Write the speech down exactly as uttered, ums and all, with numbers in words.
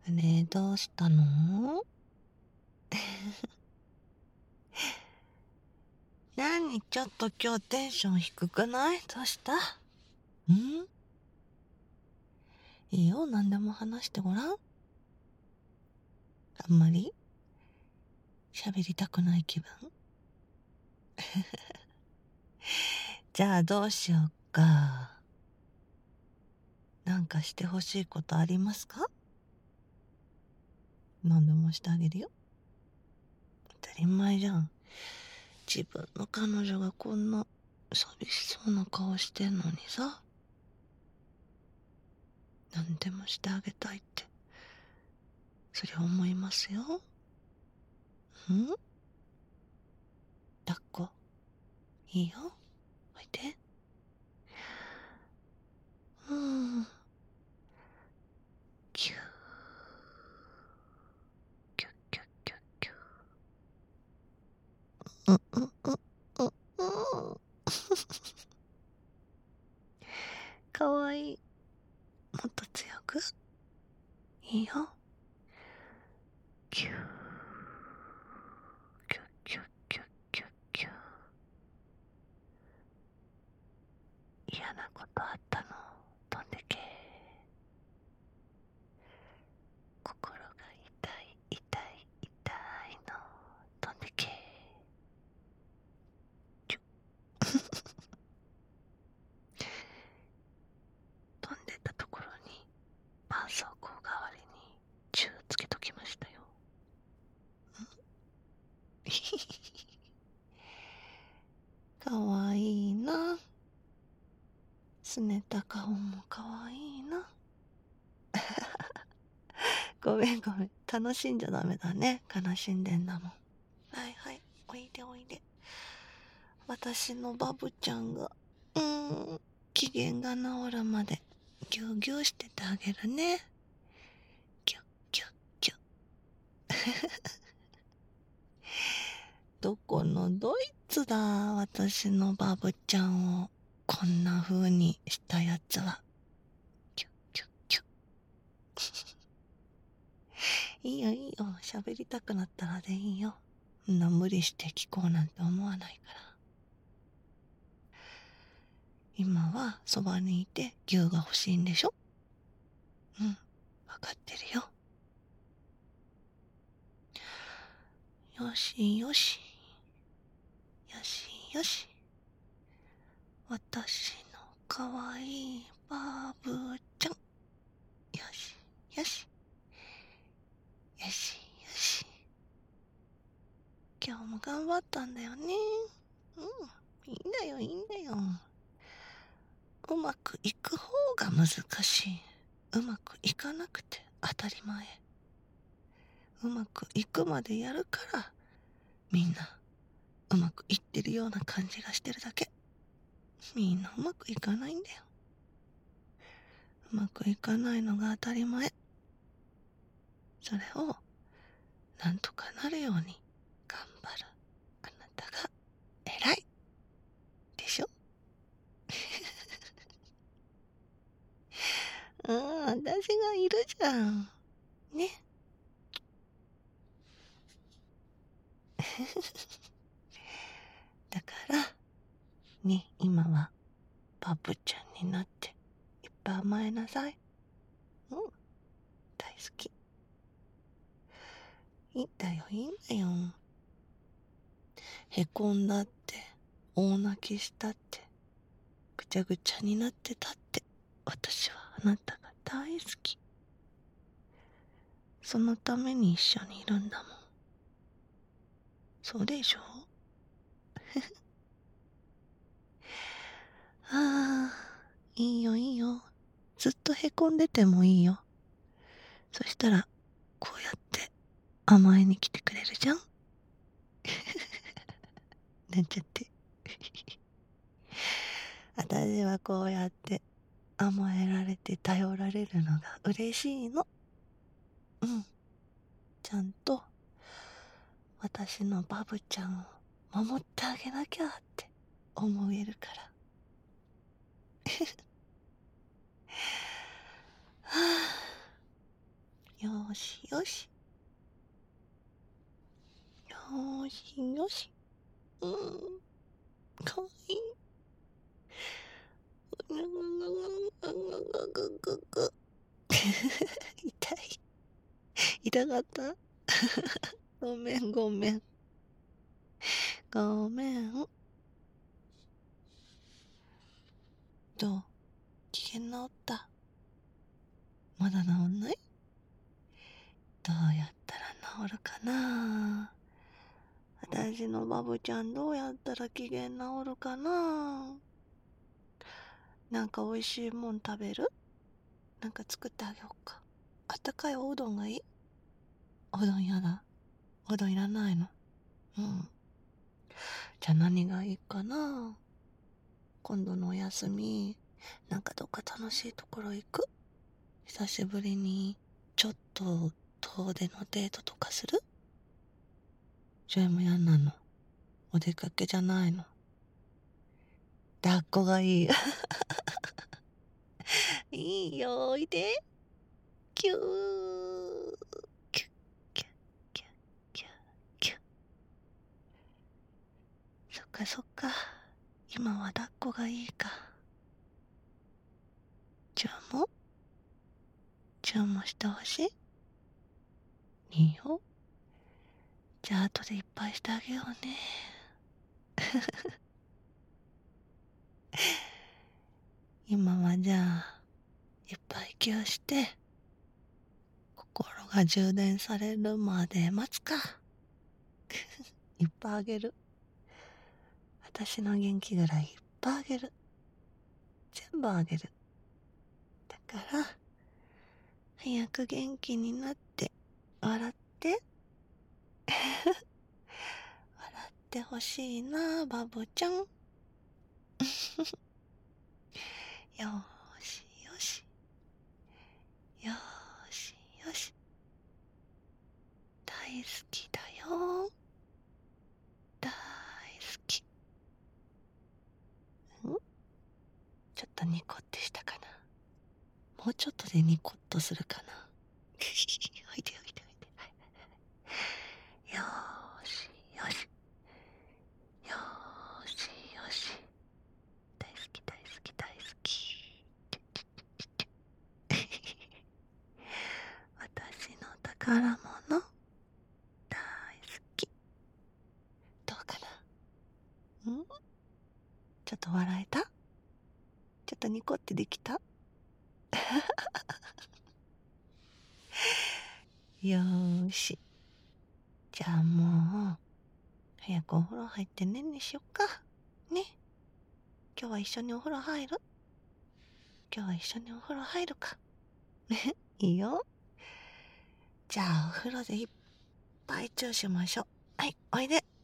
ねえ、どうしたの？何ちょっと今日テンション低くない？どうした？ん？いいよ、何でも話してごらん。あんまり喋りたくない気分？じゃあどうしようか。なんかしてほしいことありますか？何でもしてあげるよ。当たり前じゃん。自分の彼女がこんな寂しそうな顔してんのにさ、何でもしてあげたいって、そりゃ思いますよ。ん？抱っこいいよ、おいで。うん。キューキュッキュッキュッキュッ。うんうんうんうんうん。かわいい。もっと強く。いいよ。キューキュッキュッキュッキュッキュッ。嫌なことあったの？飛んでけ。心が痛い痛い痛いの。飛んでけ。キュッ。飛んでたところに絆創膏代わりにチューつけときましたよ。かわいいな。すねた顔もかわいいな。ごめんごめん、楽しんじゃダメだね。悲しんでんだもん。はいはい、おいでおいで。私のバブちゃんがうーん機嫌が治るまでギュウギュウしててあげるね。ギュッギュッギュッ。どこのドイツだ、私のバブちゃんをこんな風にしたやつは。ギュッギュッギュッ。いいよいいよ、喋りたくなったらでいいよ。そんな無理して聞こうなんて思わないから。今はそばにいて牛が欲しいんでしょ？うん、わかってるよ。よしよし。よしよし。私のかわいいバブちゃん。よしよし。よしよし。今日も頑張ったんだよね。うん、いいんだよいいんだよ。うまくいく方が難しい。うまくいかなくて当たり前。うまくいくまでやるからみんなうまくいってるような感じがしてるだけ。みんなうまくいかないんだよ。うまくいかないのが当たり前。それをなんとかなるように頑張るあなたが偉いでしょ？うん、私がいるじゃんね。だからね、今はバブちゃんになっていっぱい甘えなさい。うん、大好き。いいんだよいいんだよ。へこんだって大泣きしたってぐちゃぐちゃになってたって、私はあなたが大好き。そのために一緒にいるんだもん。そうでしょ？ああ、いいよいいよ。ずっとへこんでてもいいよ。そしたらこうやって甘えに来てくれるじゃん。なんちゃって私はこうやって甘えられて頼られるのが嬉しいの。うん、ちゃんと私のバブちゃんを守ってあげなきゃって思えるから。はあ、 よしよし。よしよし。うん。かわいい。ぐぐぐぐぐぐぐぐ。痛い。痛かった？ごめんごめん。ごめん。どう？機嫌治った？まだ治んない？どうやったら治るかな。私のバブちゃんどうやったら機嫌治るかな。なんか美味しいもん食べる？なんか作ってあげようか。あったかいおうどんがいい？おうどんやだ。おうどんいらないの？うん。じゃあ何がいいかな。今度のお休み、なんかどっか楽しいところ行く？久しぶりにちょっと遠出のデートとかする？それも嫌なの？お出かけじゃないの？抱っこがいい。いいよ、おいで。キュー。キュッキュッキュッキュッキュッ。そっかそっか。今は抱っこがいいか。チューもチューもしてほしい？いいよ。じゃあ後でいっぱいしてあげようね。今はじゃあいっぱい息をして心が充電されるまで待つか。いっぱいあげる。私の元気ぐらいいっぱいあげる。全部あげる。だから早く元気になって笑って笑ってほしいな、バブちゃん。よーしよしよーしよし。大好きだよ。大好き。ん？ちょっとニコってしたかな。もうちょっとでニコッとするかな。おいでおいでおいで。はい、よーしよしよーしよし。大好き大好き大好き。私の宝物大好き。どうかな。ん？ちょっと笑えた？ちょっとニコってできた？よーし。じゃあもう早くお風呂入ってねんねしよっかね。今日は一緒にお風呂入る？今日は一緒にお風呂入るか。いいよ。じゃあお風呂でいっぱいチューしましょう。はい、おいで。